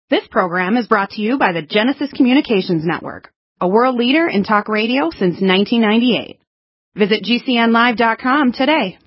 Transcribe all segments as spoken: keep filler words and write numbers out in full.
This program is brought to you by the Genesis Communications Network, a world leader in talk radio since nineteen ninety-eight. Visit G C N live dot com today.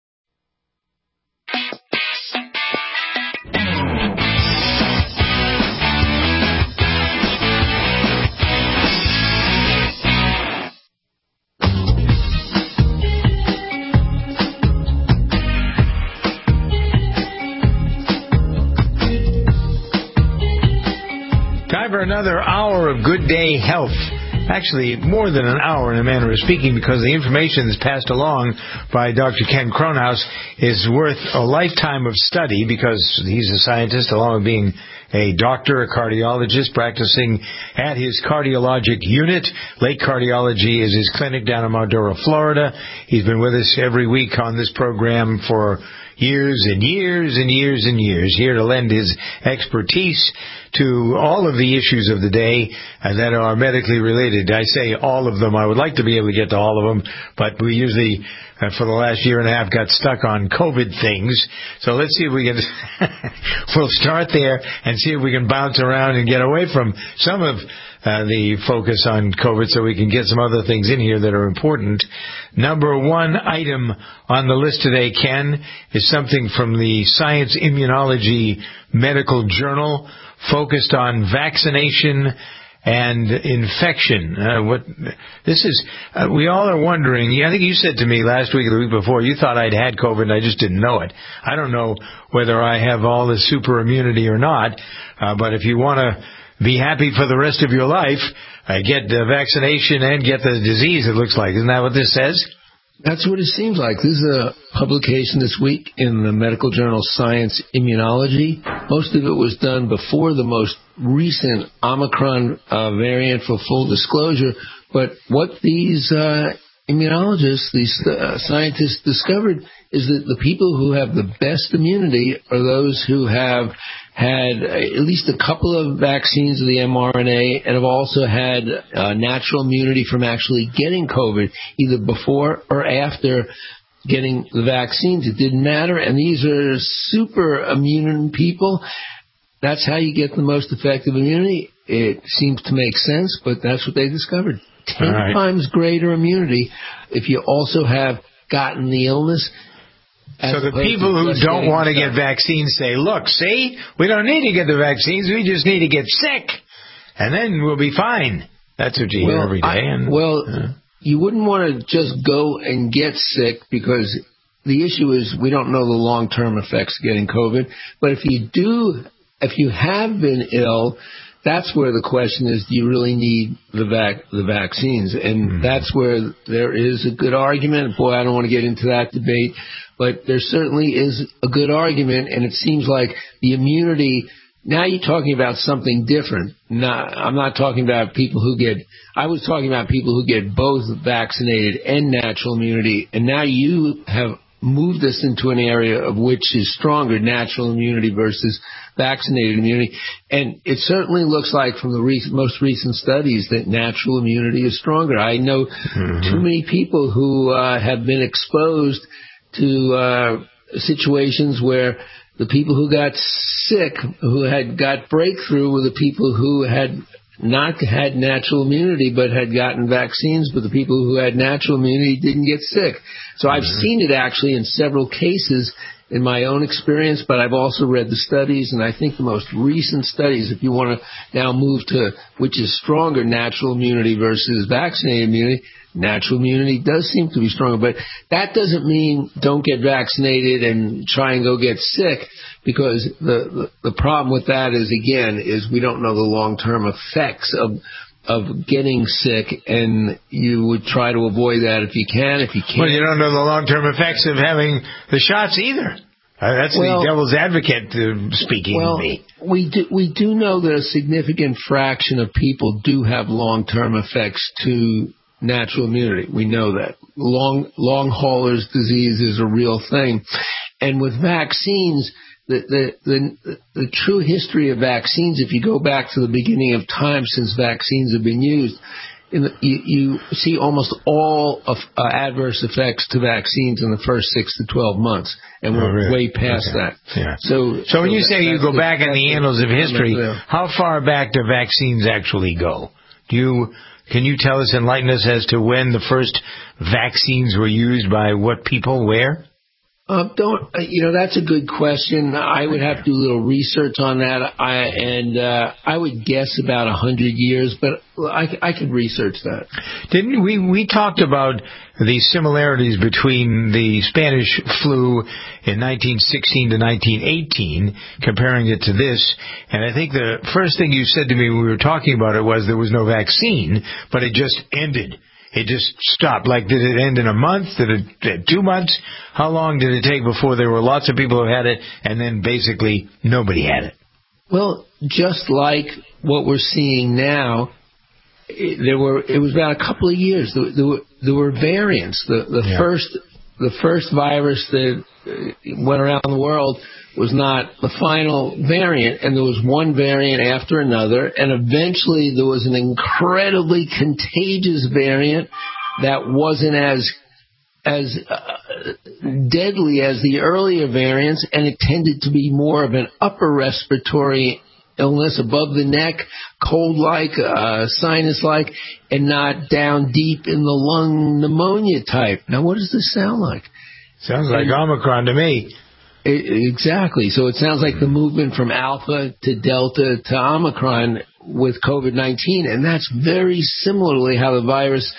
Time for another hour of Good Day Health. Actually, more than an hour in a manner of speaking, because the information that's passed along by Doctor Ken Kronhaus is worth a lifetime of study, because he's a scientist along with being a doctor, a cardiologist, practicing at his cardiologic unit. Lake Cardiology is his clinic down in Mount Dora, Florida. He's been with us every week on this program for years and years and years and years, here to lend his expertise to all of the issues of the day uh, that are medically related. I say all of them. I would like to be able to get to all of them, but we usually, uh, for the last year and a half, got stuck on COVID things. So let's see if we can, we'll start there and see if we can bounce around and get away from some of Uh, the focus on COVID so we can get some other things in here that are important. Number one item on the list today, Ken, is something from the Science Immunology Medical Journal focused on vaccination and infection. Uh, what this is, uh, we all are wondering. I think you said to me last week or the week before, you thought I'd had COVID and I just didn't know it. I don't know whether I have all the super immunity or not, uh, but if you want to be happy for the rest of your life, uh, get the vaccination and get the disease, it looks like. Isn't that what this says? That's what it seems like. This is a publication this week in the medical journal Science Immunology. Most of it was done before the most recent Omicron uh, variant, for full disclosure. But what these uh, immunologists, these uh, scientists discovered is that the people who have the best immunity are those who have had at least a couple of vaccines of the mRNA and have also had uh, natural immunity from actually getting COVID, either before or after getting the vaccines. It didn't matter, and these are super immune people. That's how you get the most effective immunity. It seems to make sense, but that's what they discovered. Ten right. times greater immunity if you also have gotten the illness. So the people who don't want to get vaccines say, look, see, we don't need to get the vaccines, we just need to get sick, and then we'll be fine. That's what you hear well, every day. I, and, well, uh, you wouldn't want to just go and get sick, because the issue is we don't know the long-term effects of getting COVID. But if you do, if you have been ill, that's where the question is, do you really need the vac- the vaccines? And mm-hmm. that's where there is a good argument. Boy, I don't want to get into that debate, but there certainly is a good argument, and it seems like the immunity, now you're talking about something different. Not, I'm not talking about people who get, I was talking about people who get both vaccinated and natural immunity, and now you have moved us into an area of which is stronger, natural immunity versus vaccinated immunity. And it certainly looks like from the recent, most recent studies that natural immunity is stronger. I know mm-hmm. too many people who uh, have been exposed to uh, situations where the people who got sick, who had got breakthrough, were the people who had not had natural immunity but had gotten vaccines, but the people who had natural immunity didn't get sick. So I've mm-hmm. seen it actually in several cases in my own experience, but I've also read the studies, and I think the most recent studies, if you want to now move to which is stronger, natural immunity versus vaccinated immunity, natural immunity does seem to be stronger. But that doesn't mean don't get vaccinated and try and go get sick, because the, the, the problem with that is, again, is we don't know the long-term effects of of getting sick, and you would try to avoid that if you can. If you can't, well, you don't know the long-term effects of having the shots either. Uh, that's well, the devil's advocate uh, speaking well, to me. We do, we do know that a significant fraction of people do have long-term effects to natural immunity. We know that. Long, long haulers disease is a real thing. And with vaccines, The, the, the, the true history of vaccines, if you go back to the beginning of time since vaccines have been used, in the, you, you see almost all of uh, adverse effects to vaccines in the first six to twelve months, and we're oh, really? way past okay. that. Yeah. So, so when so you say you go the, back in the annals of history, how far back do vaccines actually go? Do you can you tell us, enlighten us as to when the first vaccines were used by what people where? Uh, don't you know? That's a good question. I would have to do a little research on that, I, and uh, I would guess about a hundred years, but I, I could research that. Didn't we? We talked about the similarities between the Spanish flu in nineteen sixteen to nineteen eighteen, comparing it to this. And I think the first thing you said to me when we were talking about it was there was no vaccine, but it just ended. It just stopped. Like, did it end in a month? Did it two months? How long did it take before there were lots of people who had it, and then basically nobody had it? Well, just like what we're seeing now, it, there were. It was about a couple of years. There, there were there were variants. The the yeah. first the first virus that went around the world was not the final variant, and there was one variant after another, and eventually there was an incredibly contagious variant that wasn't as as uh, deadly as the earlier variants, and it tended to be more of an upper respiratory illness above the neck, cold-like, uh, sinus-like, and not down deep in the lung pneumonia type. Now, what does this sound like? Sounds like and, Omicron to me. Exactly. So it sounds like the movement from Alpha to Delta to Omicron with COVID nineteen, and that's very similarly how the virus,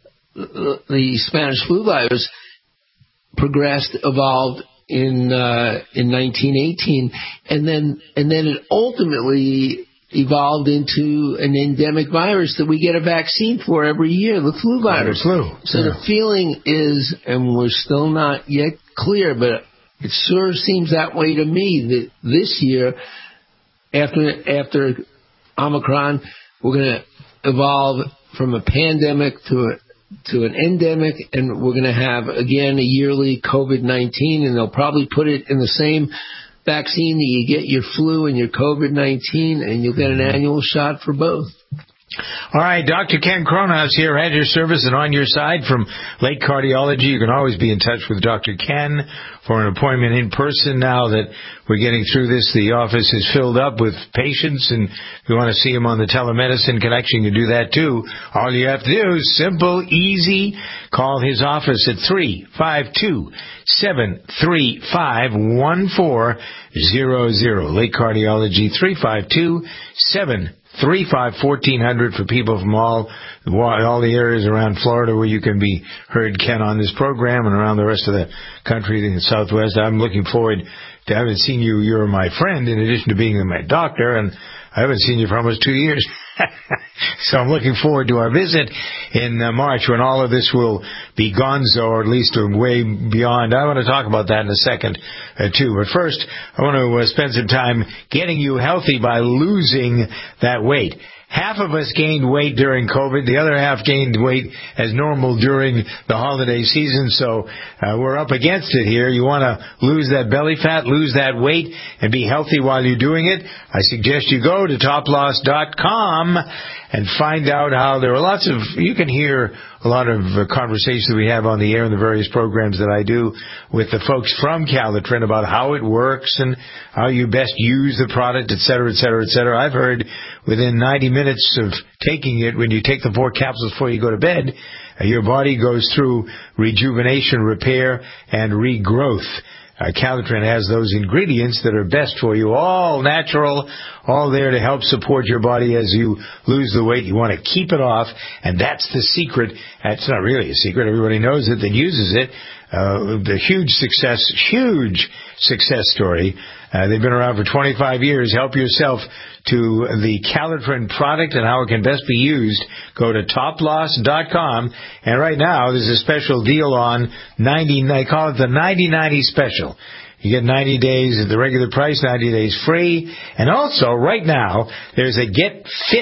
the Spanish flu virus, progressed, evolved in uh, in nineteen eighteen, and then and then it ultimately evolved into an endemic virus that we get a vaccine for every year, the flu virus. The flu. So yeah. the feeling is, and we're still not yet clear, but it sort of seems that way to me that this year, after after Omicron, we're going to evolve from a pandemic to a, to an endemic, and we're going to have, again, a yearly COVID nineteen, and they'll probably put it in the same vaccine that you get your flu and your COVID nineteen, and you'll get an annual shot for both. All right, Doctor Ken Kronhaus here at your service and on your side from Lake Cardiology. You can always be in touch with Doctor Ken for an appointment in person. Now that we're getting through this, the office is filled up with patients, and if you want to see him on the telemedicine connection, you can do that too. All you have to do is simple, easy. Call his office at three five two, seven three five, one four zero zero. Lake Cardiology, three five two, seven three five, fourteen hundred for people from all all the areas around Florida where you can be heard, Ken, on this program, and around the rest of the country in the Southwest. I'm looking forward to having seen you. You're my friend in addition to being my doctor, and I haven't seen you for almost two years. So I'm looking forward to our visit in uh, March when all of this will be gonzo, or at least way beyond. I want to talk about that in a second, uh, too. But first, I want to uh, spend some time getting you healthy by losing that weight. Half of us gained weight during COVID. The other half gained weight as normal during the holiday season. So uh, we're up against it here. You want to lose that belly fat, lose that weight, and be healthy while you're doing it? I suggest you go to top loss dot com and find out how there are lots of, you can hear a lot of uh, conversations that we have on the air in the various programs that I do with the folks from Calitrin about how it works and how you best use the product, et cetera, et cetera, et cetera. I've heard within ninety minutes of taking it, when you take the four capsules before you go to bed, uh, your body goes through rejuvenation, repair, and regrowth. Uh, Calitrin has those ingredients that are best for you, all natural, all there to help support your body as you lose the weight. You want to keep it off, and that's the secret. It's not really a secret. Everybody knows it that uses it. Uh, the huge success, huge success story. Uh, they've been around for twenty-five years. Help yourself to the Calitrin product and how it can best be used. Go to top loss dot com, and right now there's a special deal on ninety. They call it the ninety ninety special. You get ninety days at the regular price, ninety days free, and also right now there's a Get Fit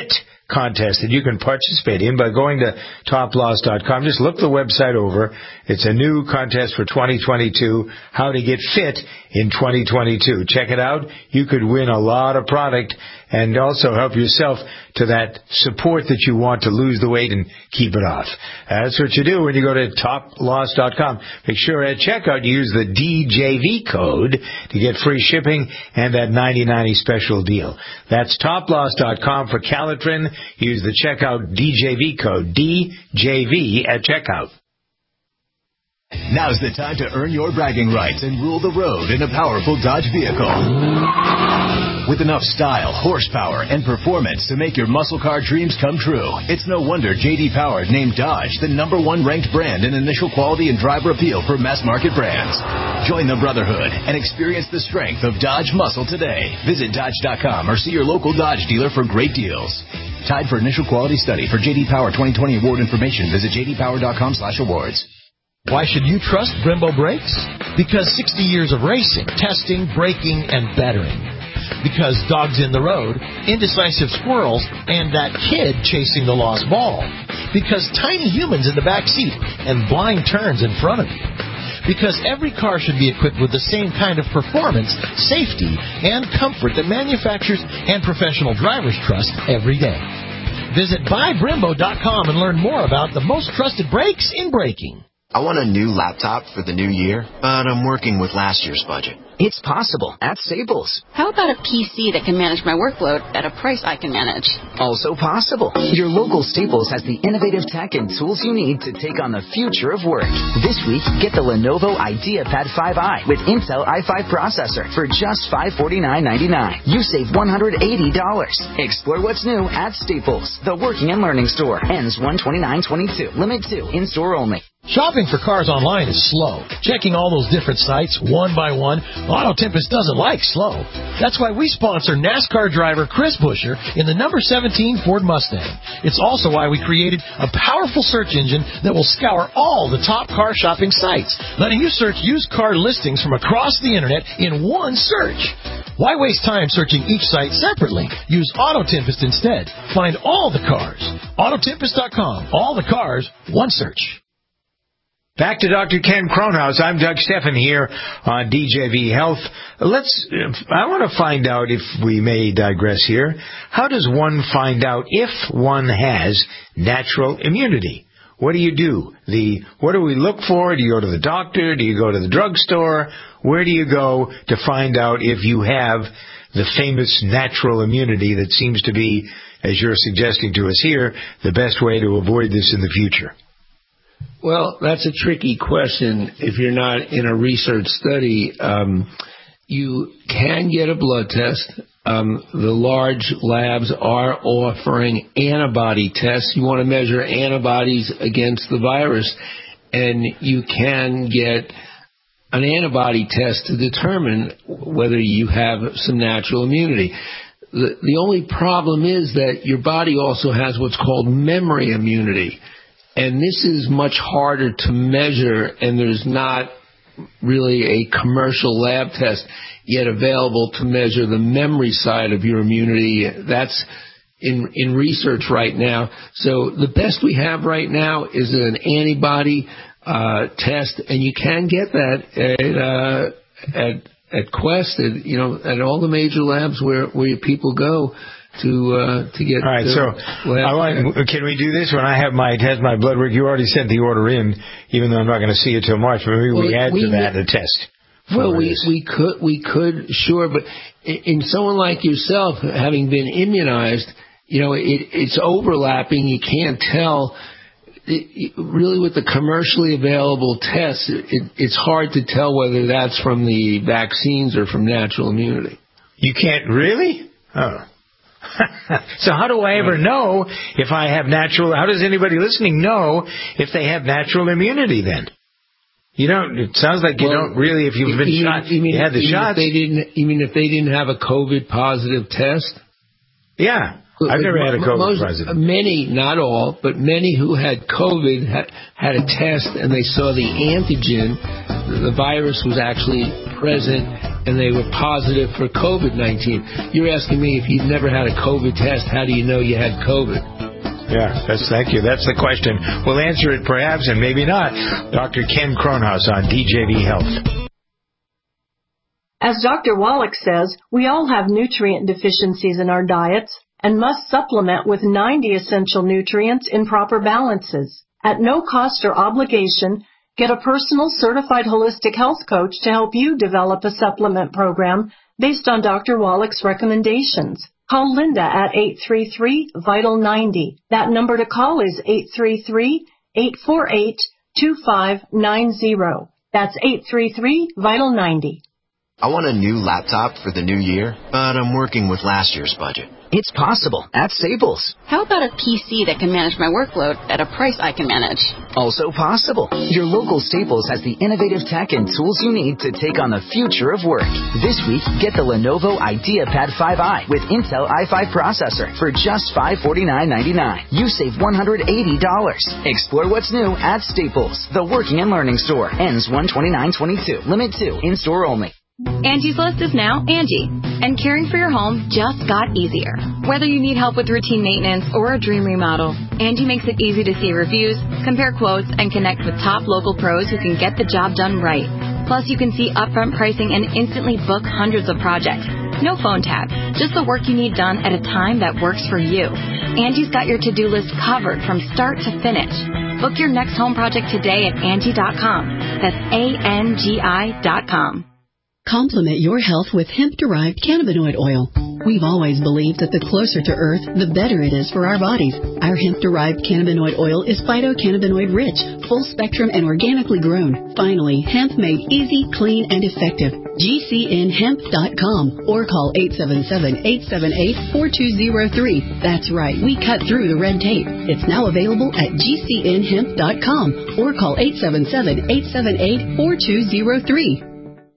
contest that you can participate in by going to top loss dot com. Just look the website over. It's a new contest for twenty twenty-two, how to get fit in twenty twenty-two. Check it out. You could win a lot of product and also help yourself to that support that you want to lose the weight and keep it off. That's what you do when you go to top loss dot com. Make sure at checkout you use the D J V code to get free shipping and that ninety ninety special deal. That's top loss dot com for Calitrin. Use the checkout D J V code, D J V at checkout. Now's the time to earn your bragging rights and rule the road in a powerful Dodge vehicle. With enough style, horsepower, and performance to make your muscle car dreams come true, it's no wonder J D Power named Dodge the number one ranked brand in initial quality and driver appeal for mass market brands. Join the brotherhood and experience the strength of Dodge muscle today. Visit Dodge dot com or see your local Dodge dealer for great deals. Tied for initial quality study. For J D Power twenty twenty award information, visit j d power dot com slash awards. Why should you trust Brembo brakes? Because sixty years of racing, testing, braking, and bettering. Because dogs in the road, indecisive squirrels, and that kid chasing the lost ball. Because tiny humans in the back seat and blind turns in front of you. Because every car should be equipped with the same kind of performance, safety, and comfort that manufacturers and professional drivers trust every day. Visit buy brembo dot com and learn more about the most trusted brakes in braking. I want a new laptop for the new year, but I'm working with last year's budget. It's possible at Staples. How about a P C that can manage my workload at a price I can manage? Also possible. Your local Staples has the innovative tech and tools you need to take on the future of work. This week, get the Lenovo IdeaPad five i with Intel i five processor for just five hundred forty-nine ninety-nine. You save one hundred eighty dollars. Explore what's new at Staples, the working and learning store. Ends one twenty-nine twenty-two. Limit two. In-store only. Shopping for cars online is slow. Checking all those different sites one by one, Auto Tempest doesn't like slow. That's why we sponsor NASCAR driver Chris Buescher in the number seventeen Ford Mustang. It's also why we created a powerful search engine that will scour all the top car shopping sites, letting you search used car listings from across the internet in one search. Why waste time searching each site separately? Use Auto Tempest instead. Find all the cars. Auto Tempest dot com. All the cars, one search. Back to Doctor Ken Kronhaus. I'm Doug Steffen here on D J V Health. Let's, I want to find out, if we may digress here, how does one find out if one has natural immunity? What do you do? The, what do we look for? Do you go to the doctor? Do you go to the drugstore? Where do you go to find out if you have the famous natural immunity that seems to be, as you're suggesting to us here, the best way to avoid this in the future? Well, that's a tricky question if you're not in a research study. Um, you can get a blood test. Um, the large labs are offering antibody tests. You want to measure antibodies against the virus, and you can get an antibody test to determine whether you have some natural immunity. The, the only problem is that your body also has what's called memory immunity. And this is much harder to measure, and there's not really a commercial lab test yet available to measure the memory side of your immunity. That's in, in research right now. So the best we have right now is an antibody uh, test, and you can get that at uh, at at Quest, at, you know, at all the major labs where where people go to uh, to get. All right, so I want, can we do this? When I have my test, my blood work, you already sent the order in, even though I'm not going to see it till March. But maybe well, we add we, to that a test. Well, we this. we could we could sure, but in someone like yourself, having been immunized, you know, it, it's overlapping. You can't tell. It, it, really, with the commercially available tests, it, it's hard to tell whether that's from the vaccines or from natural immunity. You can't really? Oh. So how do I ever know if I have natural, how does anybody listening know if they have natural immunity then? You don't, it sounds like you well, don't really, if you've been you shot, mean, you, mean, you had the you shots. Mean if they didn't, you mean if they didn't have a COVID positive test? Yeah. I've never had a COVID most, positive. Many, not all, but many who had COVID had, had a test and they saw the antigen, the virus was actually present, and they were positive for COVID nineteen. You're asking me if you've never had a COVID test, how do you know you had COVID? Yeah, that's thank you. That's the question. We'll answer it perhaps and maybe not. Doctor Ken Kronhaus on D J V Health. As Doctor Wallach says, we all have nutrient deficiencies in our diets and must supplement with ninety essential nutrients in proper balances. At no cost or obligation, get a personal certified holistic health coach to help you develop a supplement program based on Doctor Wallach's recommendations. Call Linda at eight three three, vital ninety. That number to call is eight three three, eight four eight, two five nine zero. That's eight three three, vital ninety. I want a new laptop for the new year, but I'm working with last year's budget. It's possible at Staples. How about a P C that can manage my workload at a price I can manage? Also possible. Your local Staples has the innovative tech and tools you need to take on the future of work. This week, get the Lenovo IdeaPad five i with Intel i five processor for just five hundred forty-nine ninety-nine. You save one hundred eighty dollars. Explore what's new at Staples, the working and learning store. Ends one twenty-nine twenty-two. Limit two. In-store only. Angie's List is now Angie, and caring for your home just got easier. Whether you need help with routine maintenance or a dream remodel, Angie makes it easy to see reviews, compare quotes, and connect with top local pros who can get the job done right. Plus, you can see upfront pricing and instantly book hundreds of projects. No phone tag, just the work you need done at a time that works for you. Angie's got your to-do list covered from start to finish. Book your next home project today at Angie dot com. That's A N G I dot com. Complement your health with hemp-derived cannabinoid oil. We've always believed that the closer to Earth, the better it is for our bodies. Our hemp-derived cannabinoid oil is phytocannabinoid-rich, full-spectrum, and organically grown. Finally, hemp made easy, clean, and effective. G C N hemp dot com or call eight seven seven, eight seven eight, four two zero three. That's right, we cut through the red tape. It's now available at G C N hemp dot com or call eight seven seven, eight seven eight, four two zero three.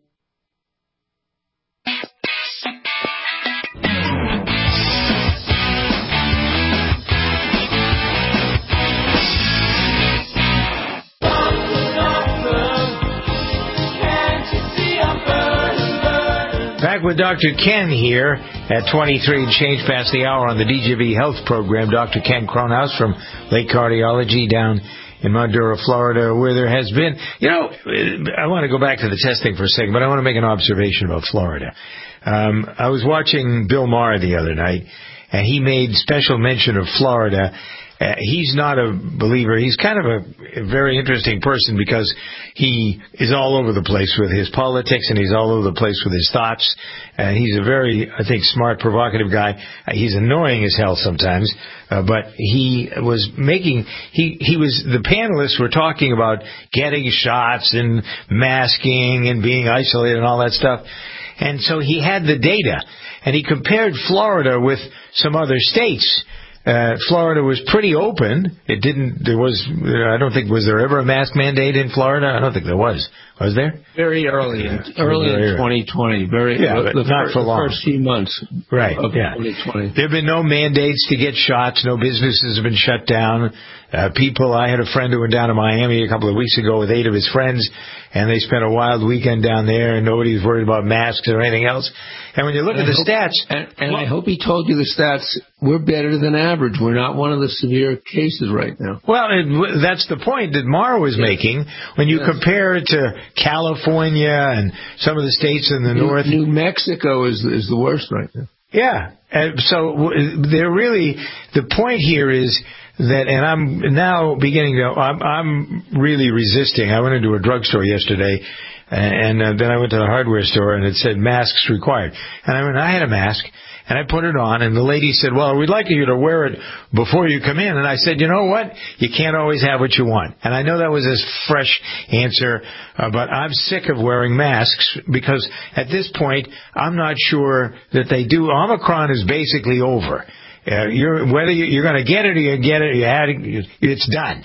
Back with Doctor Ken here at twenty-three and change past the hour on the D J V Health Program. Doctor Ken Kronhaus from Lake Cardiology down in Madura, Florida, where there has been, you know, I want to go back to the testing for a second, but I want to make an observation about Florida. Um, I was watching Bill Maher the other night, and he made special mention of Florida. Uh, he's not a believer. He's kind of a, a very interesting person because he is all over the place with his politics and he's all over the place with his thoughts. And he's a very, I think, smart, provocative guy. Uh, he's annoying as hell sometimes, uh, but he was making, he, he was, the panelists were talking about getting shots and masking and being isolated and all that stuff. And so he had the data and he compared Florida with some other states. Uh, Florida was pretty open. It didn't, there was, I don't think, was there ever a mask mandate in Florida? I don't think there was. Was there? Very early, in, early in twenty twenty. Very, yeah, the, but the not first, for long. The first few months right, of yeah. twenty twenty. There have been no mandates to get shots. No businesses have been shut down. Uh, people, I had a friend who went down to Miami a couple of weeks ago with eight of his friends, and they spent a wild weekend down there, and nobody was worried about masks or anything else. And when you look and at the hope, stats... And, and well, I hope he told you the stats, we're better than average. We're not one of the severe cases right now. Well, it, that's the point that Mara was yes. making. When you yes. compare it to California and some of the states in the New, north... New Mexico is is the worst right now. Yeah. And so they're really... The point here is... that, and I'm now beginning to, I'm, I'm really resisting. I went into a drugstore yesterday, and, and uh, then I went to the hardware store, and it said masks required. And I went, I had a mask, and I put it on, and the lady said, well, we'd like you to wear it before you come in. And I said, you know what? You can't always have what you want. And I know that was a fresh answer, uh, but I'm sick of wearing masks because at this point, I'm not sure that they do. Omicron is basically over. Uh, you're, whether you, you're going to get it or you get it, you had it, it's done.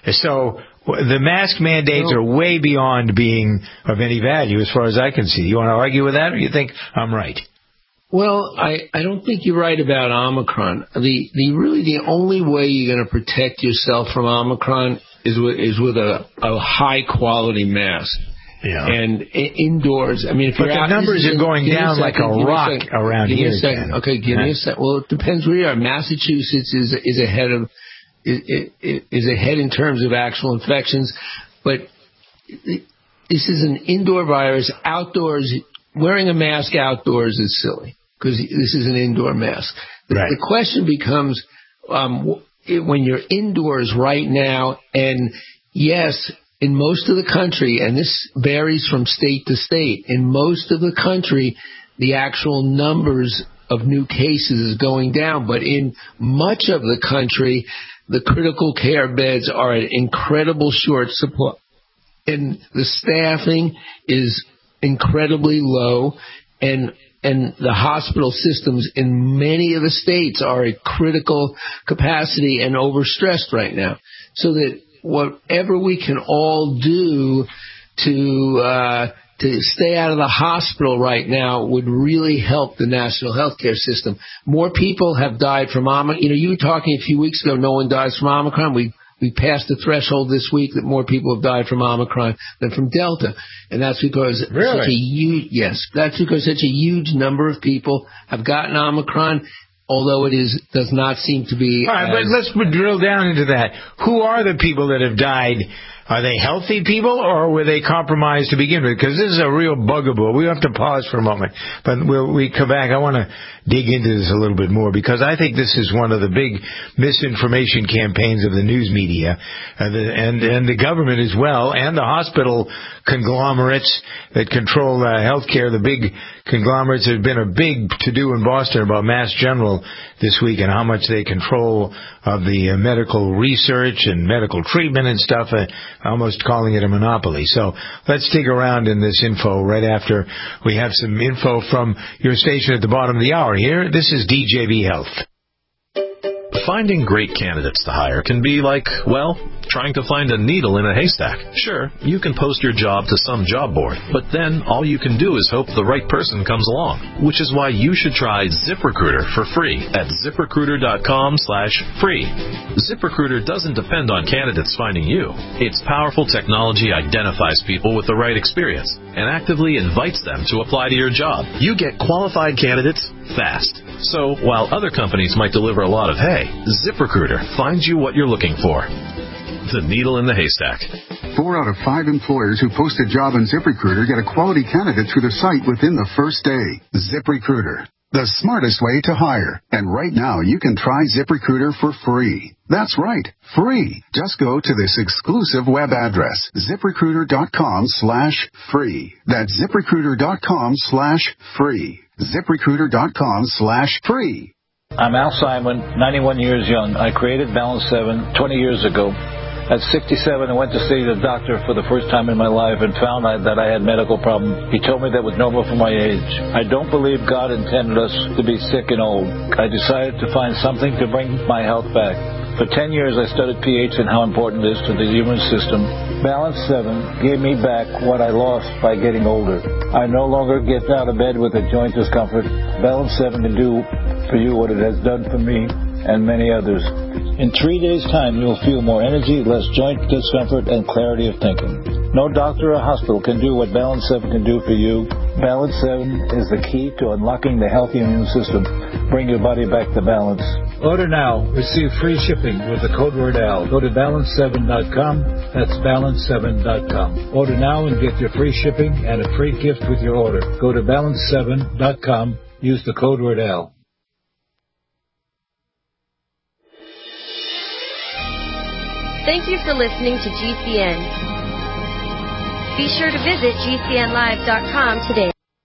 So the mask mandates are way beyond being of any value as far as I can see. You want to argue with that, or you think I'm right? Well, I, I don't think you're right about Omicron. The the really the only way you're going to protect yourself from Omicron is with, is with a, a high quality mask. Yeah. And I- indoors, I mean, if but you're the out, numbers are in, going down like a rock a around give here. Me a second. Okay, give yeah. me a second. Well, it depends where you are. Massachusetts is is ahead of is, is ahead in terms of actual infections, but this is an indoor virus. Outdoors, wearing a mask outdoors is silly because this is an indoor mask. The, right. the question becomes um, when you're indoors right now, and yes. In most of the country, and this varies from state to state, in most of the country, the actual numbers of new cases is going down. But in much of the country, the critical care beds are at incredible short supply. And the staffing is incredibly low. And and the hospital systems in many of the states are at critical capacity and overstressed right now. So that whatever we can all do to uh, to stay out of the hospital right now would really help the national healthcare system. More people have died from Omicron. You know, you were talking a few weeks ago, no one dies from Omicron. We we passed the threshold this week that more people have died from Omicron than from Delta, and that's because really? such a huge yes, that's because such a huge number of people have gotten Omicron. Although it is does not seem to be. All right, as, but let's drill down into that. Who are the people that have died? Are they healthy people, or were they compromised to begin with? Because this is a real bugaboo. We have to pause for a moment, but we'll, we come back. I want to dig into this a little bit more because I think this is one of the big misinformation campaigns of the news media uh, the, and and the government as well, and the hospital conglomerates that control uh, healthcare. The big conglomerates. There's been a big to-do in Boston about Mass General this week and how much they control of the uh, medical research and medical treatment and stuff. Uh, almost calling it a monopoly. So let's dig around in this info right after we have some info from your station at the bottom of the hour here. This is D J V Health. Finding great candidates to hire can be like, well, trying to find a needle in a haystack. Sure, you can post your job to some job board, but then all you can do is hope the right person comes along, which is why you should try ZipRecruiter for free at ZipRecruiter.com slash free. ZipRecruiter doesn't depend on candidates finding you. Its powerful technology identifies people with the right experience and actively invites them to apply to your job. You get qualified candidates fast. So while other companies might deliver a lot of hay, ZipRecruiter finds you what you're looking for. The needle in the haystack. Four out of five employers who post a job on ZipRecruiter get a quality candidate through the site within the first day. ZipRecruiter, the smartest way to hire. And right now, you can try ZipRecruiter for free. That's right, free. Just go to this exclusive web address, ZipRecruiter.com slash free. That's ZipRecruiter.com slash free. ZipRecruiter.com slash free. I'm Al Simon, ninety-one years young. I created Balance seven twenty years ago. At sixty-seven, I went to see the doctor for the first time in my life and found that I had medical problems. He told me that was normal for my age. I don't believe God intended us to be sick and old. I decided to find something to bring my health back. For ten years, I studied pH and how important it is to the human system. Balance seven gave me back what I lost by getting older. I no longer get out of bed with a joint discomfort. Balance seven can do for you what it has done for me and many others. In three days' time, you will feel more energy, less joint discomfort, and clarity of thinking. No doctor or hospital can do what Balance seven can do for you. Balance seven is the key to unlocking the healthy immune system. Bring your body back to balance. Order now. Receive free shipping with the code word Al. Go to balance seven dot com. That's balance seven dot com. Order now and get your free shipping and a free gift with your order. Go to balance seven dot com. Use the code word Al. Thank you for listening to G C N. Be sure to visit G C N live dot com today.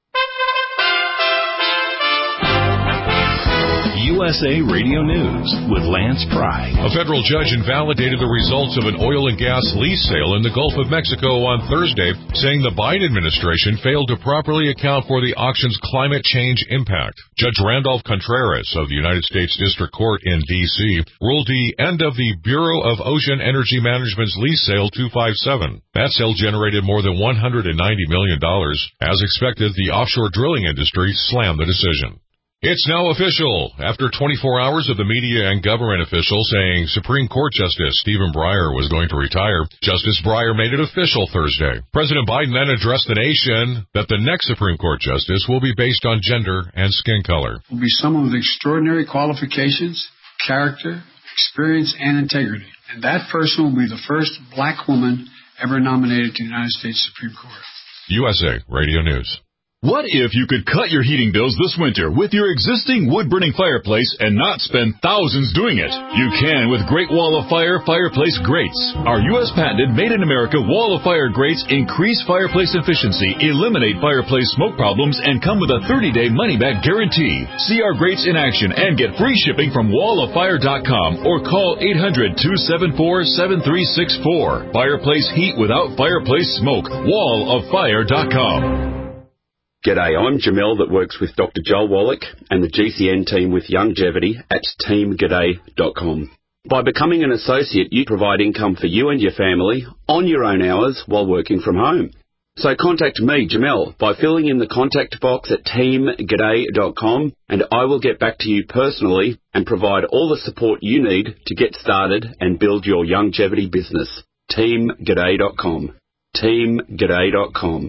U S A Radio News with Lance Pry. A federal judge invalidated the results of an oil and gas lease sale in the Gulf of Mexico on Thursday, saying the Biden administration failed to properly account for the auction's climate change impact. Judge Randolph Contreras of the United States District Court in D C ruled the end of the Bureau of Ocean Energy Management's lease sale two fifty-seven. That sale generated more than one hundred ninety million dollars. As expected, the offshore drilling industry slammed the decision. It's now official. After twenty-four hours of the media and government officials saying Supreme Court Justice Stephen Breyer was going to retire, Justice Breyer made it official Thursday. President Biden then addressed the nation that the next Supreme Court Justice will be based on gender and skin color. Will be someone with extraordinary qualifications, character, experience, and integrity. And that person will be the first black woman ever nominated to the United States Supreme Court. U S A Radio News. What if you could cut your heating bills this winter with your existing wood-burning fireplace and not spend thousands doing it? You can with Great Wall of Fire Fireplace Grates. Our U S patented made-in-America Wall of Fire grates increase fireplace efficiency, eliminate fireplace smoke problems, and come with a thirty-day money-back guarantee. See our grates in action and get free shipping from wall of fire dot com or call eight hundred, two seven four, seven three six four. Fireplace heat without fireplace smoke. wall of fire dot com. G'day, I'm Jamel that works with Doctor Joel Wallach and the G C N team with Longevity at team g'day dot com. By becoming an associate, you provide income for you and your family on your own hours while working from home. So contact me, Jamel, by filling in the contact box at team g'day dot com, and I will get back to you personally and provide all the support you need to get started and build your longevity business. team g'day dot com. team g'day dot com.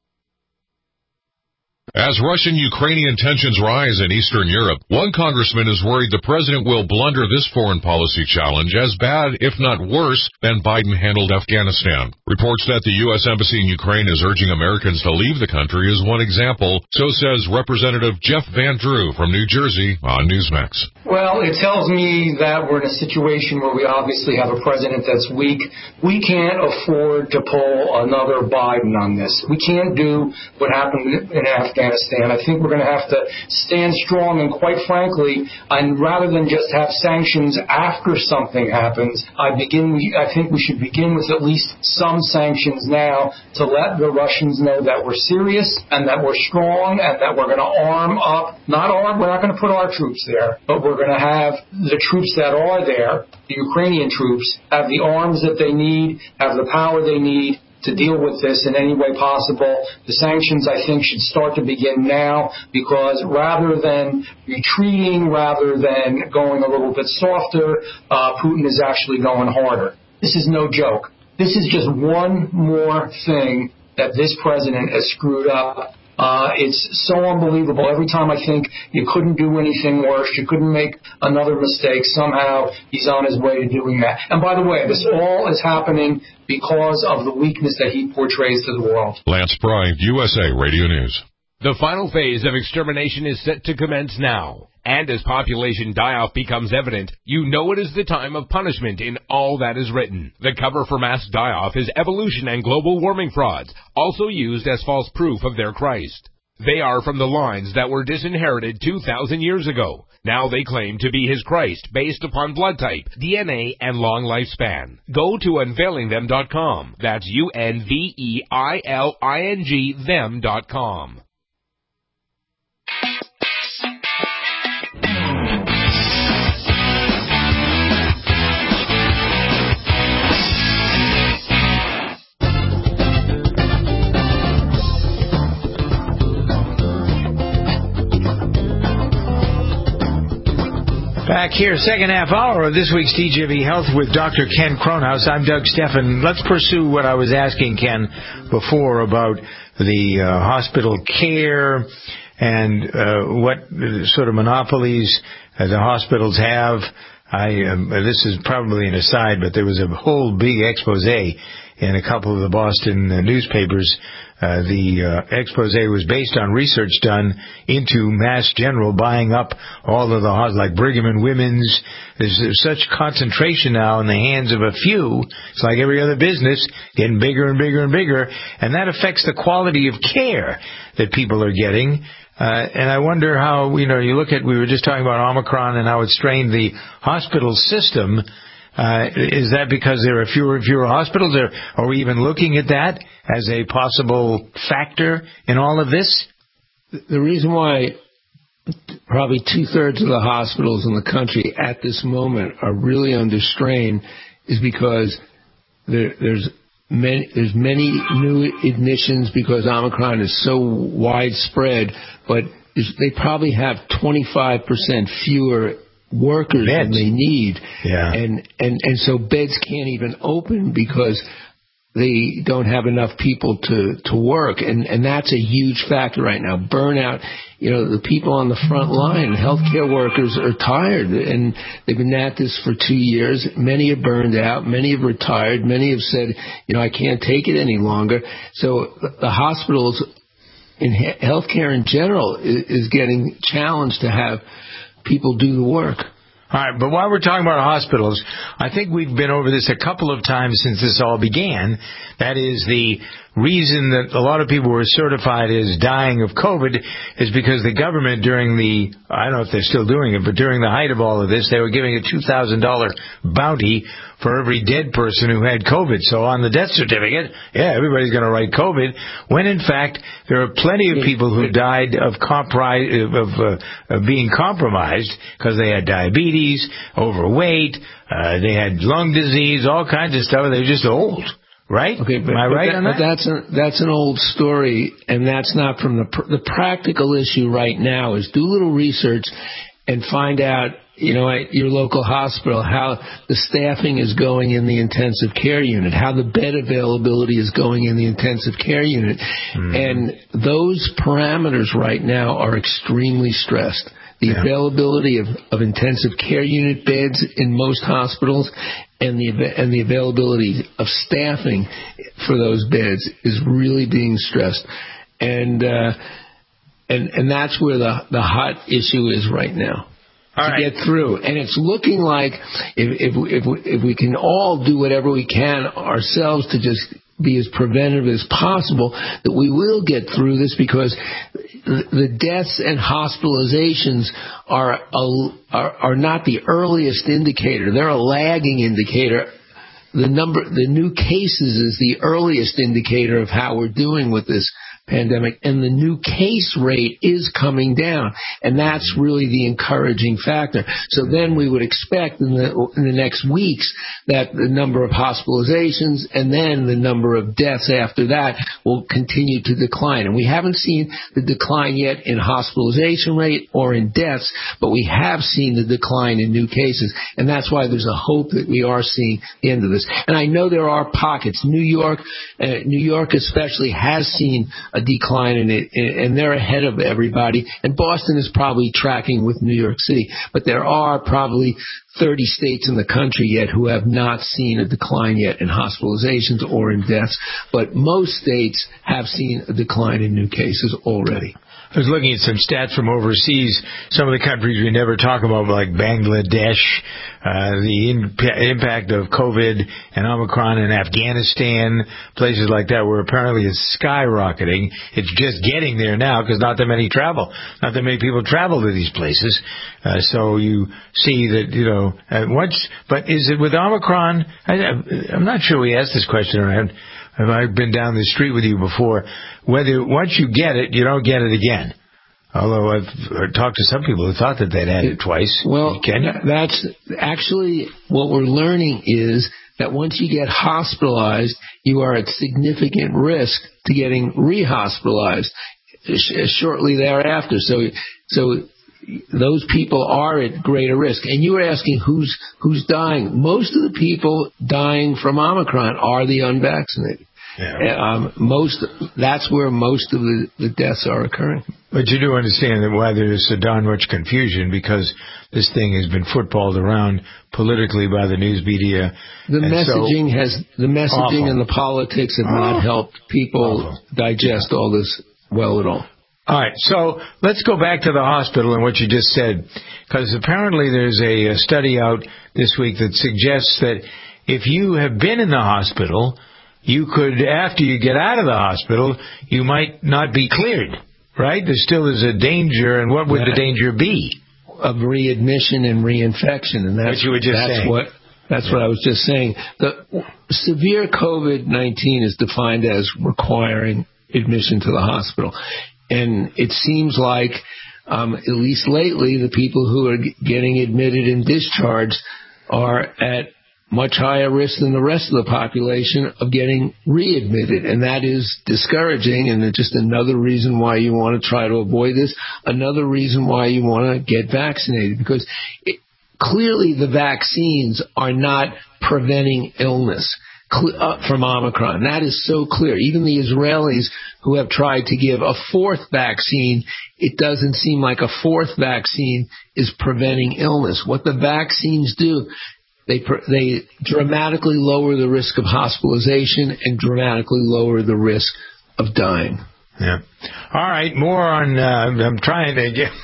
As Russian-Ukrainian tensions rise in Eastern Europe, one congressman is worried the president will blunder this foreign policy challenge as bad, if not worse, than Biden handled Afghanistan. Reports that the U S Embassy in Ukraine is urging Americans to leave the country is one example. So says Representative Jeff Van Drew from New Jersey on Newsmax. Well, it tells me that we're in a situation where we obviously have a president that's weak. We can't afford to pull another Biden on this. We can't do what happened in Afghanistan. I think we're going to have to stand strong, and quite frankly, and rather than just have sanctions after something happens, I begin. I think we should begin with at least some sanctions now to let the Russians know that we're serious and that we're strong and that we're going to arm up. Not arm. We're not going to put our troops there, but we're going to have the troops that are there, the Ukrainian troops, have the arms that they need, have the power they need to deal with this in any way possible. The sanctions, I think, should start to begin now, because rather than retreating, rather than going a little bit softer, uh, Putin is actually going harder. This is no joke. This is just one more thing that this president has screwed up. Uh, it's so unbelievable. Every time I think you couldn't do anything worse, you couldn't make another mistake, somehow he's on his way to doing that. And by the way, this all is happening because of the weakness that he portrays to the world. Lance Pry, U S A Radio News. The final phase of extermination is set to commence now. And as population die-off becomes evident, you know it is the time of punishment in all that is written. The cover for mass die-off is evolution and global warming frauds, also used as false proof of their Christ. They are from the lines that were disinherited two thousand years ago. Now they claim to be his Christ based upon blood type, D N A, and long lifespan. Go to unveiling them dot com. That's U N V E I L I N G them dot com. Back here, second half hour of this week's T J V Health with Doctor Ken Kronhaus. I'm Doug Steffen. Let's pursue what I was asking Ken before about the uh, hospital care and uh, what sort of monopolies uh, the hospitals have. I um, this is probably an aside, but there was a whole big expose in a couple of the Boston uh, newspapers. Uh, the uh, expose was based on research done into Mass General buying up all of the hospitals, like Brigham and Women's. There's, there's such concentration now in the hands of a few. It's like every other business, getting bigger and bigger and bigger, and that affects the quality of care that people are getting. Uh, and I wonder how, you know, you look at, we were just talking about Omicron and how it strained the hospital system. Uh, is that because there are fewer and fewer hospitals? Or are we even looking at that as a possible factor in all of this? The reason why probably two-thirds of the hospitals in the country at this moment are really under strain is because there, there's many, there's many new admissions because Omicron is so widespread, but is they probably have twenty-five percent fewer workers beds. than they need. Yeah. And, and, and so beds can't even open because they don't have enough people to, to work. And, and that's a huge factor right now. Burnout, you know, the people on the front line, healthcare workers are tired, and they've been at this for two years. Many have burned out. Many have retired. Many have said, you know, I can't take it any longer. So the hospitals in healthcare in general is, is getting challenged to have people do the work. All right, but while we're talking about hospitals, I think we've been over this a couple of times since this all began. That is, the reason that a lot of people were certified as dying of COVID is because the government during the, I don't know if they're still doing it, but during the height of all of this, they were giving a two thousand dollars bounty for every dead person who had COVID. So on the death certificate, yeah, everybody's going to write COVID, when in fact there are plenty of people who died of, compri- of, uh, of being compromised because they had diabetes, overweight, uh, they had lung disease, all kinds of stuff. They were just old. Right? Okay, but, Am I right that, on that? But that's, a, that's an old story, and that's not from the pr- the practical issue right now is do a little research and find out, you know, at your local hospital, how the staffing is going in the intensive care unit, how the bed availability is going in the intensive care unit. Mm-hmm. And those parameters right now are extremely stressed. The yeah. availability of, of intensive care unit beds in most hospitals and the and the availability of staffing for those beds is really being stressed. And uh, and and that's where the, the hot issue is right now. All to right. get through. And it's looking like if, if, if, if we can all do whatever we can ourselves to just be as preventive as possible, that we will get through this, because the deaths and hospitalizations are, a, are, are not the earliest indicator. They're a lagging indicator. The number, the new cases is the earliest indicator of how we're doing with this pandemic, and the new case rate is coming down, and that's really the encouraging factor. So then we would expect in the, in the next weeks that the number of hospitalizations and then the number of deaths after that will continue to decline. And we haven't seen the decline yet in hospitalization rate or in deaths, but we have seen the decline in new cases, and that's why there's a hope that we are seeing the end of this. And I know there are pockets. New York, uh, New York especially has seen a decline in it, and they're ahead of everybody. And Boston is probably tracking with New York City. But there are probably thirty states in the country yet who have not seen a decline yet in hospitalizations or in deaths. But most states have seen a decline in new cases already. I was looking at some stats from overseas, some of the countries we never talk about, like Bangladesh, uh, the in, impact of COVID and Omicron in Afghanistan, places like that where apparently it's skyrocketing. It's just getting there now because not that many travel. Not that many people travel to these places. Uh, so you see that, you know, uh, once, but is it with Omicron? I, I'm not sure we asked this question around. Have I been down the street with you before? Whether once you get it, you don't get it again. Although I've talked to some people who thought that they'd had it twice. Well, Can you? that's actually what we're learning is that once you get hospitalized, you are at significant risk to getting rehospitalized shortly thereafter. So, so those people are at greater risk. And you were asking who's who's dying. Most of the people dying from Omicron are the unvaccinated. Yeah. Um, most that's where most of the, the deaths are occurring. But you do understand that why there's so darn much confusion, because this thing has been footballed around politically by the news media. The messaging so, has the messaging awful. and the politics have not helped people awful. digest all this well at all. All right, so let's go back to the hospital and what you just said, because apparently there's a, a study out this week that suggests that if you have been in the hospital, you could, after you get out of the hospital, you might not be cleared, right? There still is a danger, and what would the danger be? Of readmission and reinfection, and that's what you were just that's saying. what that's yeah. what I was just saying. The severe COVID nineteen is defined as requiring admission to the hospital. And it seems like, um, at least lately, the people who are g- getting admitted and discharged are at much higher risk than the rest of the population of getting readmitted. And that is discouraging, and it's just another reason why you want to try to avoid this, another reason why you want to get vaccinated, because it, clearly the vaccines are not preventing illness from Omicron. That is so clear. Even the Israelis who have tried to give a fourth vaccine, it doesn't seem like a fourth vaccine is preventing illness. What the vaccines do, they they dramatically lower the risk of hospitalization and dramatically lower the risk of dying. Yeah. All right, more on, uh, I'm trying to get...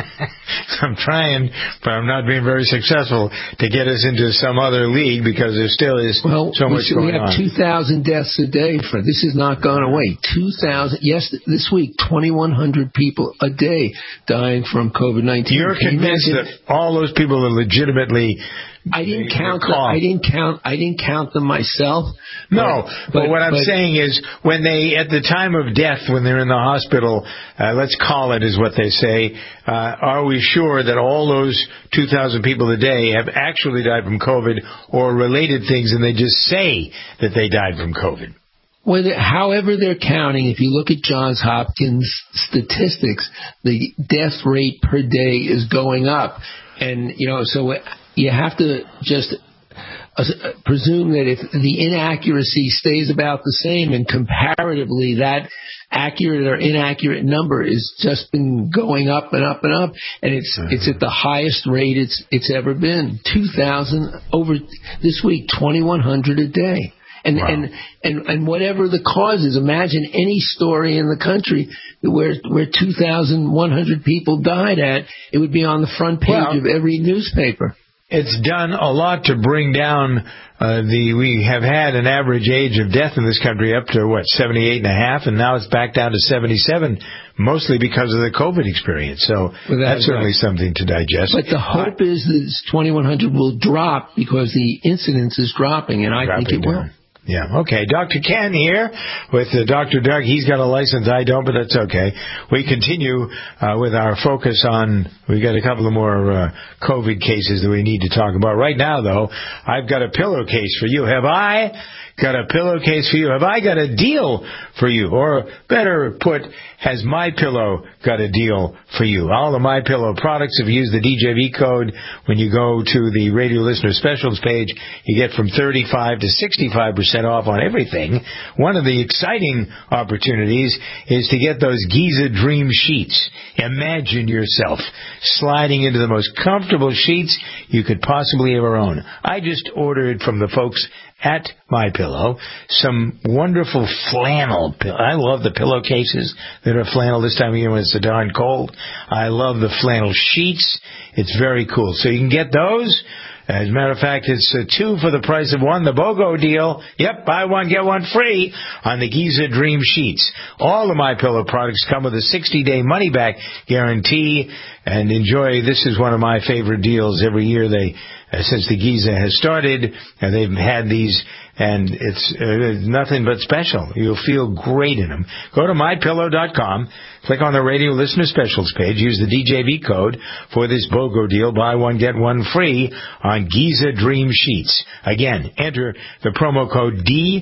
I'm trying, but I'm not being very successful to get us into some other league because there still is well, so much we, going we have on. two thousand deaths a day. For this has not gone away. two thousand, yes, this week, twenty-one hundred people a day dying from COVID nineteen. You're convinced that all those people are legitimately... I didn't count. The, I didn't count. I didn't count them myself. No, but, but, but what I'm but, saying is, when they, at the time of death, when they're in the hospital, uh, let's call it, is what they say. Uh, are we sure that all those two thousand people a day have actually died from COVID or related things, and they just say that they died from COVID? Whether, however they're counting, if you look at Johns Hopkins statistics, the death rate per day is going up, and you know so. You have to just uh, presume that if the inaccuracy stays about the same and comparatively that accurate or inaccurate number has just been going up and up and up, and it's mm-hmm. it's at the highest rate it's it's ever been. two thousand over this week, twenty-one hundred a day. And, wow. and and and whatever the cause is, imagine any story in the country where where two thousand one hundred people died at, it would be on the front page well, of every newspaper. It's done a lot to bring down uh, the, we have had an average age of death in this country up to, what, seventy-eight and a half, and now it's back down to seventy-seven, mostly because of the COVID experience. So well, that that's certainly right. something to digest. But the hope uh, is that twenty-one hundred will drop because the incidence is dropping, and I think it will. Down. Yeah, okay. Doctor Ken here with uh, Doctor Doug. He's got a license. I don't, but that's okay. We continue uh, with our focus on, we got a couple of more uh, COVID cases that we need to talk about. Right now, though, I've got a pillowcase for you. Have I got a pillowcase for you? Have I got a deal for you? Or better put, has MyPillow got a deal for you? All the MyPillow products, if you use the D J V code when you go to the radio listener specials page, you get from thirty-five to sixty-five percent off on everything. One of the exciting opportunities is to get those Giza Dream Sheets. Imagine yourself sliding into the most comfortable sheets you could possibly ever own. I just ordered from the folks at MyPillow some wonderful flannel. I love the pillowcases that are flannel this time of year when it's so darn cold. I love the flannel sheets. It's very cool. So you can get those. As a matter of fact, it's uh, two for the price of one, the BOGO deal. Yep, buy one, get one free on the Giza Dream Sheets. All of MyPillow products come with a sixty-day money-back guarantee. And enjoy, this is one of my favorite deals every year. They, uh, since the Giza has started, uh, they've had these, and it's uh, nothing but special. You'll feel great in them. Go to my pillow dot com, click on the radio listener specials page, use the D J V code for this BOGO deal, buy one, get one free on Giza Dream Sheets. Again, enter the promo code D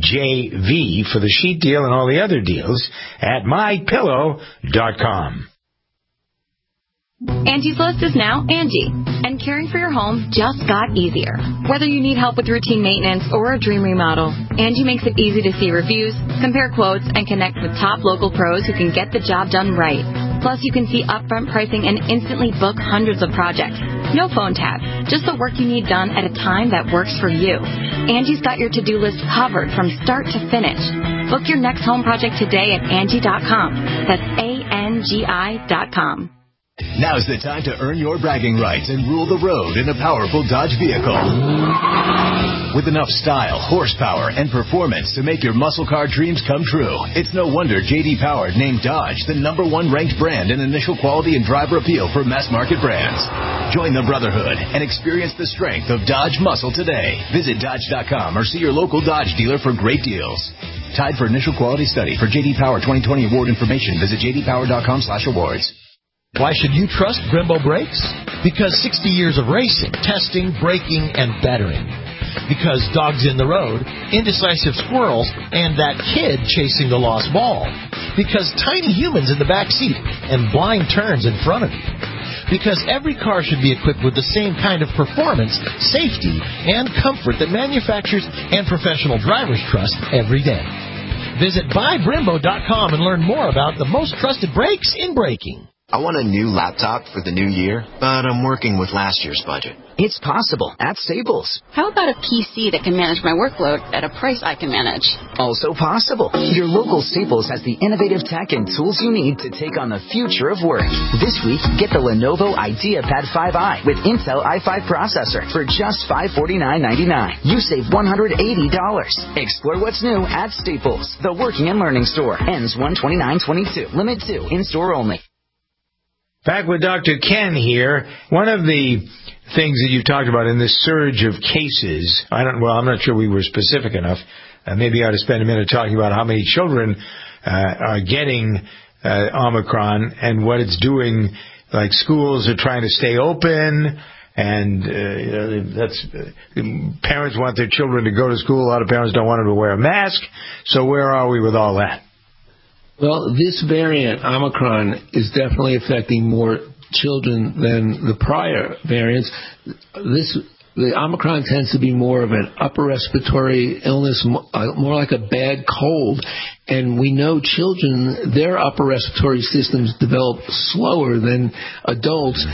J V for the sheet deal and all the other deals at my pillow dot com. Angie's List is now Angie, and caring for your home just got easier. Whether you need help with routine maintenance or a dream remodel, Angie makes it easy to see reviews, compare quotes, and connect with top local pros who can get the job done right. Plus, you can see upfront pricing and instantly book hundreds of projects. No phone tap, just the work you need done at a time that works for you. Angie's got your to-do list covered from start to finish. Book your next home project today at Angie dot com. That's A N G I dot com. Now's the time to earn your bragging rights and rule the road in a powerful Dodge vehicle. With enough style, horsepower, and performance to make your muscle car dreams come true, it's no wonder J D Power named Dodge the number one ranked brand in initial quality and driver appeal for mass market brands. Join the brotherhood and experience the strength of Dodge muscle today. Visit Dodge dot com or see your local Dodge dealer for great deals. Tied for initial quality study. For J D Power twenty twenty award information, visit J D Power dot com slash awards. Why should you trust Brembo Brakes? Because sixty years of racing, testing, braking, and bettering. Because dogs in the road, indecisive squirrels, and that kid chasing the lost ball. Because tiny humans in the back seat and blind turns in front of you. Because every car should be equipped with the same kind of performance, safety, and comfort that manufacturers and professional drivers trust every day. Visit buy brembo dot com and learn more about the most trusted brakes in braking. I want a new laptop for the new year, but I'm working with last year's budget. It's possible at Staples. How about a P C that can manage my workload at a price I can manage? Also possible. Your local Staples has the innovative tech and tools you need to take on the future of work. This week, get the Lenovo IdeaPad five i with Intel i five processor for just five hundred forty-nine ninety-nine. You save one hundred eighty dollars. Explore what's new at Staples, the working and learning store. Ends one twenty-nine twenty-two. Limit two. In-store only. Back with Doctor Ken here. One of the things that you talked about in this surge of cases, I don't, well, I'm not sure we were specific enough. Uh, maybe I ought to spend a minute talking about how many children uh, are getting uh, Omicron and what it's doing. Like schools are trying to stay open, and uh, you know, that's uh, parents want their children to go to school. A lot of parents don't want them to wear a mask. So where are we with all that? Well, this variant, Omicron, is definitely affecting more children than the prior variants. This the Omicron tends to be more of an upper respiratory illness, more like a bad cold. And we know children, their upper respiratory systems develop slower than adults,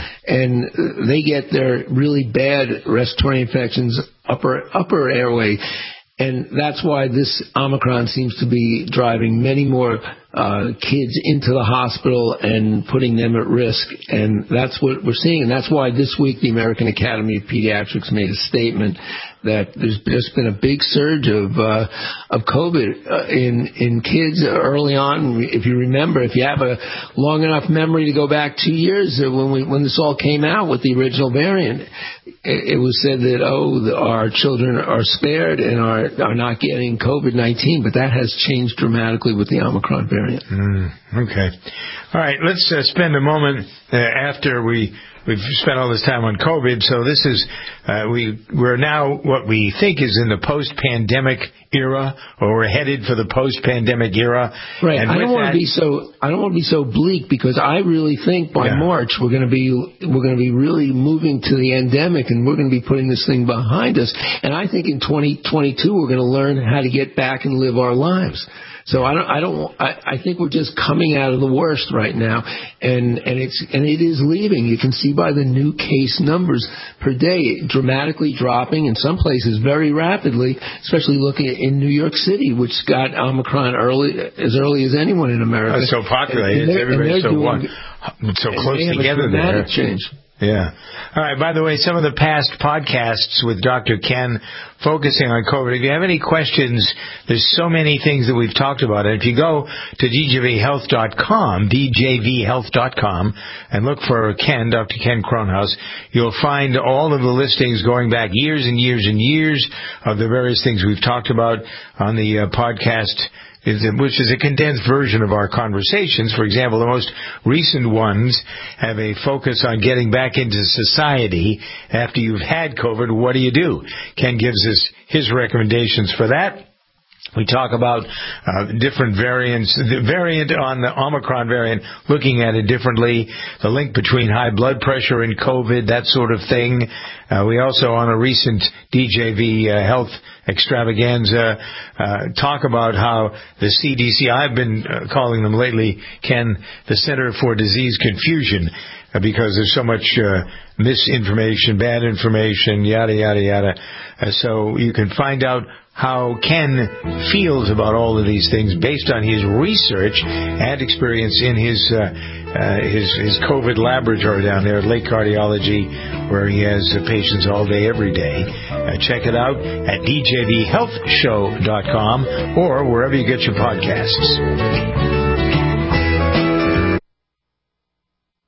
and they get their really bad respiratory infections, upper upper airway. And that's why this Omicron seems to be driving many more uh, kids into the hospital and putting them at risk. And that's what we're seeing. And that's why this week the American Academy of Pediatrics made a statement that there's just been a big surge of uh, of COVID uh, in in kids early on. If you remember, if you have a long enough memory to go back two years uh, when we when this all came out with the original variant, it, it was said that oh the, our children are spared and are are not getting COVID nineteen, but that has changed dramatically with the Omicron variant. Mm, okay, all right. Let's uh, spend a moment uh, after we. We've spent all this time on COVID, so this is uh, we we're now what we think is in the post-pandemic era, or we're headed for the post-pandemic era. Right. And I don't want to be so I don't want to be so bleak, because I really think by yeah. March we're going to be we're going to be really moving to the endemic, and we're going to be putting this thing behind us. And I think in twenty twenty-two we're going to learn how to get back and live our lives. So I don't, I don't, I, I think we're just coming out of the worst right now, and, and it's, and it is leaving. You can see by the new case numbers per day dramatically dropping, in some places very rapidly, especially looking at in New York City, which got Omicron early, as early as anyone in America. It's so populated. Everybody's so one, so close together there. Change. Yeah. All right. By the way, some of the past podcasts with Doctor Ken focusing on COVID. If you have any questions, there's so many things that we've talked about. And if you go to d j v health dot com, d j v health dot com, and look for Ken, Doctor Ken Kronhaus, you'll find all of the listings going back years and years and years of the various things we've talked about on the uh, podcast, which is a condensed version of our conversations. For example, the most recent ones have a focus on getting back into society after you've had COVID. What do you do? Ken gives us his recommendations for that. We talk about uh, different variants, the variant on the Omicron variant, looking at it differently, the link between high blood pressure and COVID, that sort of thing. Uh, we also, on a recent D J V uh, Health extravaganza, uh, talk about how the C D C, I've been uh, calling them lately, Ken, the Center for Disease Confusion, uh, because there's so much uh, misinformation, bad information, yada, yada, yada. Uh, so you can find out how Ken feels about all of these things based on his research and experience in his uh, uh, his, his COVID laboratory down there at Lake Cardiology, where he has uh, patients all day, every day. Uh, check it out at d j v health show dot com or wherever you get your podcasts.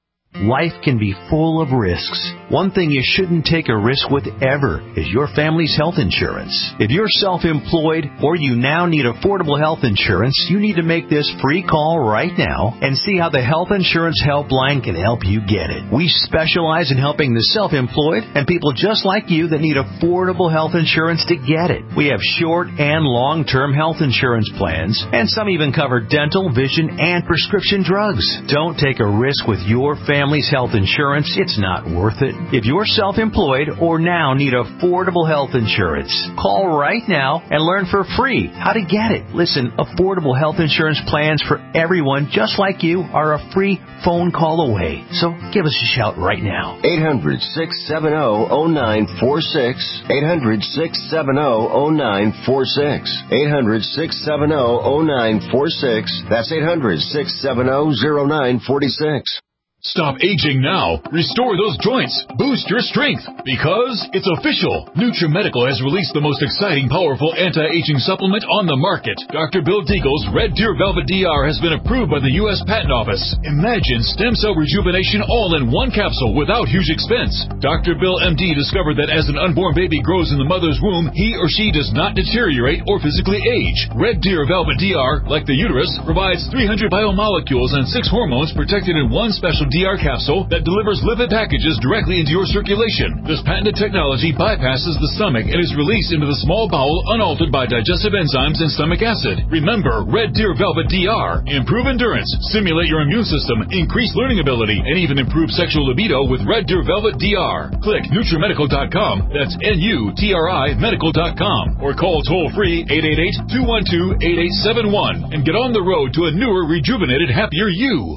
life can be full of risks. One thing you shouldn't take a risk with ever is your family's health insurance. If you're self-employed or you now need affordable health insurance, you need to make this free call right now and see how the Health Insurance Helpline can help you get it. We specialize in helping the self-employed and people just like you that need affordable health insurance to get it. We have short and long-term health insurance plans, and some even cover dental, vision, and prescription drugs. Don't take a risk with your family's health insurance. It's not worth it. If you're self-employed or now need affordable health insurance, call right now and learn for free how to get it. Listen, affordable health insurance plans for everyone just like you are a free phone call away. So give us a shout right now. eight hundred, six seven zero, zero nine four six. eight hundred, six seven zero, zero nine four six. eight hundred, six seven zero, zero nine four six. That's eight hundred, six seven zero, zero nine four six. Stop aging now. Restore those joints. Boost your strength. Because it's official. NutriMedical has released the most exciting, powerful anti-aging supplement on the market. Doctor Bill Deagle's Red Deer Velvet D R has been approved by the U S Patent Office. Imagine stem cell rejuvenation all in one capsule without huge expense. Doctor Bill M D discovered that as an unborn baby grows in the mother's womb, he or she does not deteriorate or physically age. Red Deer Velvet D R, like the uterus, provides three hundred biomolecules and six hormones protected in one special D R capsule that delivers lipid packages directly into your circulation. This patented technology bypasses the stomach and is released into the small bowel unaltered by digestive enzymes and stomach acid. Remember, Red Deer Velvet D R. Improve endurance, stimulate your immune system, increase learning ability, and even improve sexual libido with Red Deer Velvet D R. Click NutriMedical dot com. That's N U T R I medical dot com. Or call toll-free eight eight eight, two one two, eight eight seven one and get on the road to a newer, rejuvenated, happier you.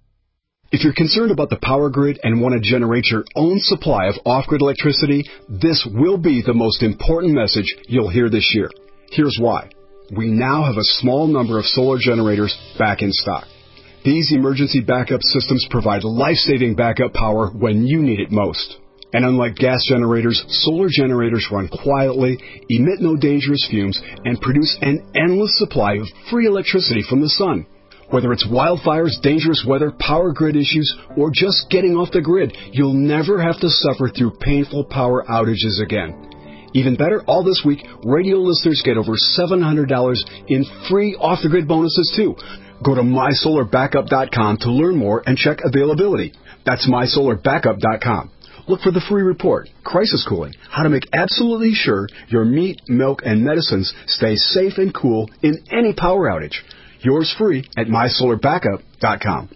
If you're concerned about the power grid and want to generate your own supply of off-grid electricity, this will be the most important message you'll hear this year. Here's why. We now have a small number of solar generators back in stock. These emergency backup systems provide life-saving backup power when you need it most. And unlike gas generators, solar generators run quietly, emit no dangerous fumes, and produce an endless supply of free electricity from the sun. Whether it's wildfires, dangerous weather, power grid issues, or just getting off the grid, you'll never have to suffer through painful power outages again. Even better, all this week, radio listeners get over seven hundred dollars in free off-the-grid bonuses, too. Go to my solar backup dot com to learn more and check availability. That's my solar backup dot com. Look for the free report, Crisis Cooling, how to make absolutely sure your meat, milk, and medicines stay safe and cool in any power outage. Yours free at my solar backup dot com.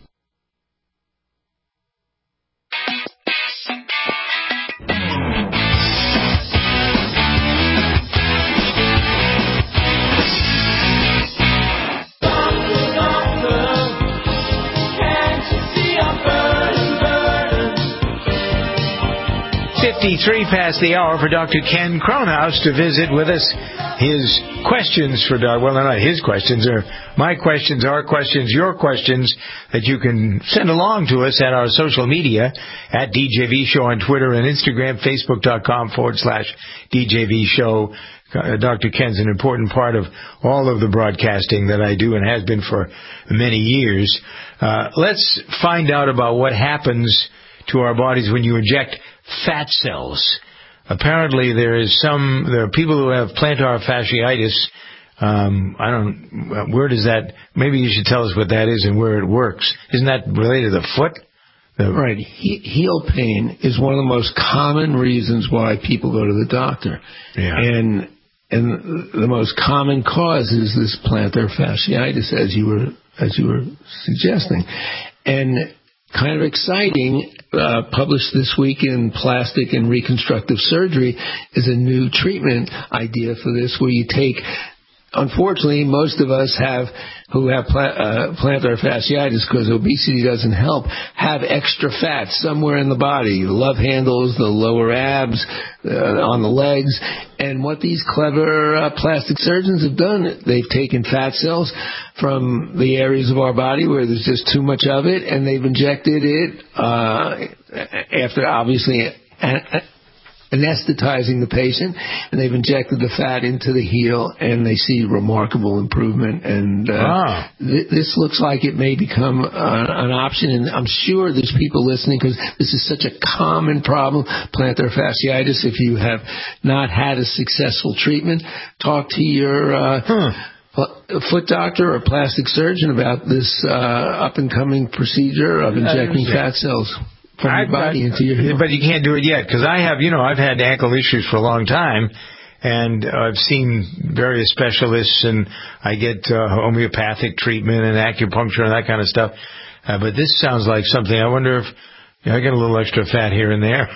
fifty-three past the hour for Doctor Ken Kronhaus to visit with us. His questions for Doc, well, they're not his questions, they're my questions, our questions, your questions that you can send along to us at our social media at D J V Show on Twitter and Instagram, Facebook.com forward slash DJV Show. Uh, Doctor Ken's an important part of all of the broadcasting that I do and has been for many years. Uh, let's find out about what happens to our bodies when you inject fat cells. Apparently, there is some. There are people who have plantar fasciitis. Um, I don't. Where does that? Maybe you should tell us what that is and where it works. Isn't that related to the foot? The, right. He, heel pain is one of the most common reasons why people go to the doctor. Yeah. And and the most common cause is this plantar fasciitis, as you were as you were suggesting, and kind of exciting. Uh, published this week in Plastic and Reconstructive Surgery is a new treatment idea for this, where you take, unfortunately, most of us have, who have pla- uh, plantar fasciitis, because obesity doesn't help, have extra fat somewhere in the body, the love handles, the lower abs, uh, on the legs. And what these clever uh, plastic surgeons have done, they've taken fat cells from the areas of our body where there's just too much of it, and they've injected it uh, after, obviously, an- anesthetizing the patient, and they've injected the fat into the heel, and they see remarkable improvement. And uh, ah. th- this looks like it may become uh, an option, and I'm sure there's people listening because this is such a common problem, plantar fasciitis. If you have not had a successful treatment, talk to your uh, huh. foot doctor or plastic surgeon about this uh, up-and-coming procedure of injecting fat cells from your body into your heel. But you can't do it yet, because I have, you know, I've had ankle issues for a long time, and I've seen various specialists, and I get uh, homeopathic treatment and acupuncture and that kind of stuff. Uh, but this sounds like something. I wonder if yeah, I get a little extra fat here and there.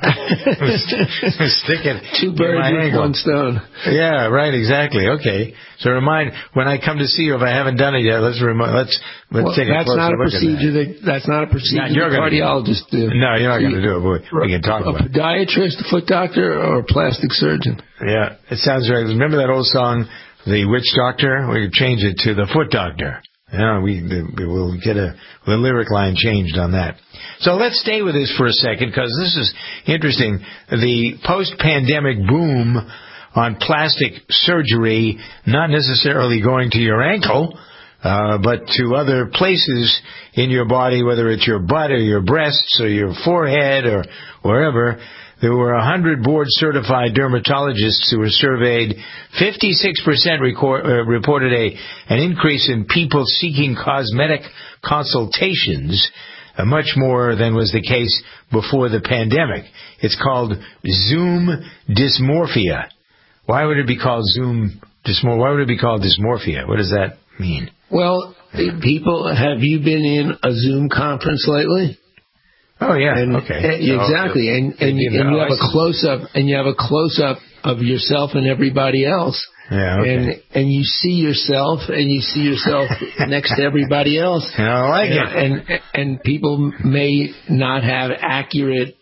Stick it. Two birds with one stone. Yeah, right. Exactly. Okay. So remind when I come to see you if I haven't done it yet. Let's remind. Let's let's well, take a that's closer not a look procedure at that. that. That's not a procedure no, that cardiologists do. No, you're not going to do it. Boy, we can talk a about it. A podiatrist, a foot doctor, or a plastic surgeon. Yeah, it sounds right. Remember that old song, "The Witch Doctor"? We could change it to "The Foot Doctor." Yeah, we we'll get a the lyric line changed on that. So let's stay with this for a second because this is interesting. The post-pandemic boom on plastic surgery, not necessarily going to your ankle, uh, but to other places in your body, whether it's your butt or your breasts or your forehead or wherever. There were one hundred board-certified dermatologists who were surveyed. fifty-six percent record, uh, reported a an increase in people seeking cosmetic consultations, uh, much more than was the case before the pandemic. It's called Zoom dysmorphia. Why would it be called Zoom dysmorphia? Why would it be called dysmorphia? What does that mean? Well, people, have you been in a Zoom conference lately? Oh yeah, and, okay, and, exactly, and and, you, and you have a close up, and you have a close up of yourself and everybody else. Yeah, okay. And and you see yourself, and you see yourself next to everybody else. I like and, it. And and people may not have accurate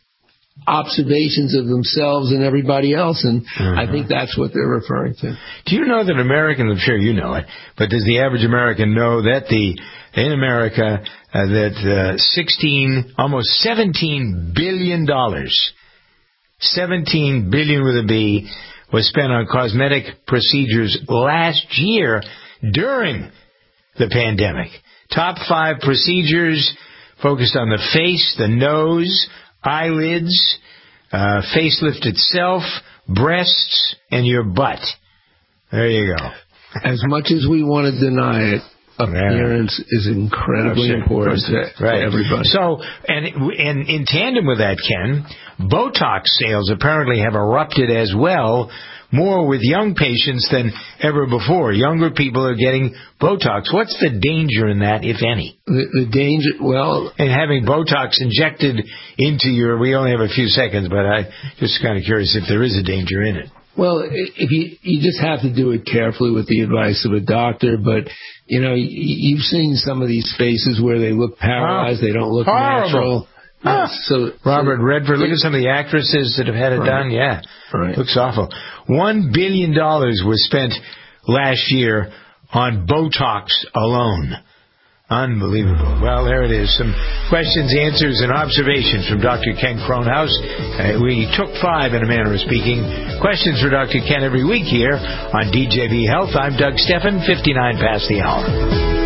observations of themselves and everybody else, and mm-hmm. I think that's what they're referring to. Do you know that Americans? I'm sure you know it, but does the average American know that the in America uh, that uh, sixteen, almost seventeen billion dollars, seventeen billion with a B, was spent on cosmetic procedures last year during the pandemic. Top five procedures focused on the face, the nose, eyelids, uh, facelift itself, breasts, and your butt. There you go. As much as we want to deny it, appearance yeah. is incredibly oh, sure. important to, right. to everybody. So, and, and in tandem with that, Ken, Botox sales apparently have erupted as well, more with young patients than ever before. Younger people are getting Botox. What's the danger in that, if any? The, the danger, well... And having Botox injected into your... We only have a few seconds, but I'm just kind of curious if there is a danger in it. Well, if you you just have to do it carefully with the advice of a doctor, but, you know, you've seen some of these faces where they look paralyzed, oh, they don't look horrible. natural. Ah, so Robert so, Redford, look at some of the actresses that have had it right. done. Yeah, right. Looks awful. One billion dollars was spent last year on Botox alone. Unbelievable. Well, there it is. Some questions, answers, and observations from Doctor Ken Kronhaus. Uh, we took five in a manner of speaking. Questions for Doctor Ken every week here on D J V Health. I'm Doug Steffen, fifty-nine past the hour.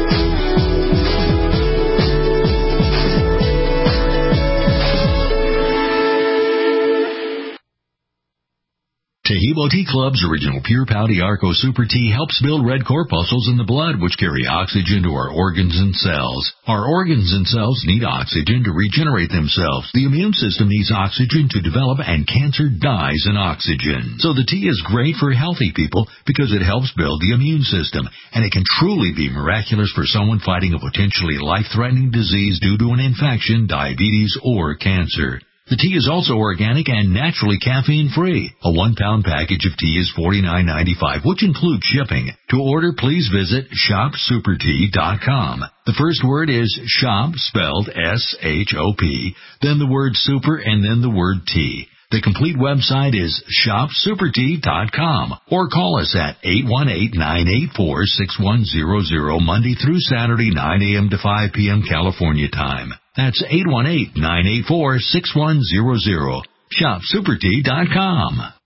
Tahibo Tea Club's original Pure Pau Arco Super Tea helps build red corpuscles in the blood, which carry oxygen to our organs and cells. Our organs and cells need oxygen to regenerate themselves. The immune system needs oxygen to develop, and cancer dies in oxygen. So the tea is great for healthy people because it helps build the immune system, and it can truly be miraculous for someone fighting a potentially life-threatening disease due to an infection, diabetes, or cancer. The tea is also organic and naturally caffeine-free. A one-pound package of tea is forty-nine ninety-five, which includes shipping. To order, please visit shop super tea dot com. The first word is shop, spelled S H O P, then the word super, and then the word tea. The complete website is shop super tea dot com, or call us at eight one eight, nine eight four, six one zero zero Monday through Saturday, nine a.m. to five p.m. California time. That's eight one eight, nine eight four, six one zero zero. shop super tea dot com.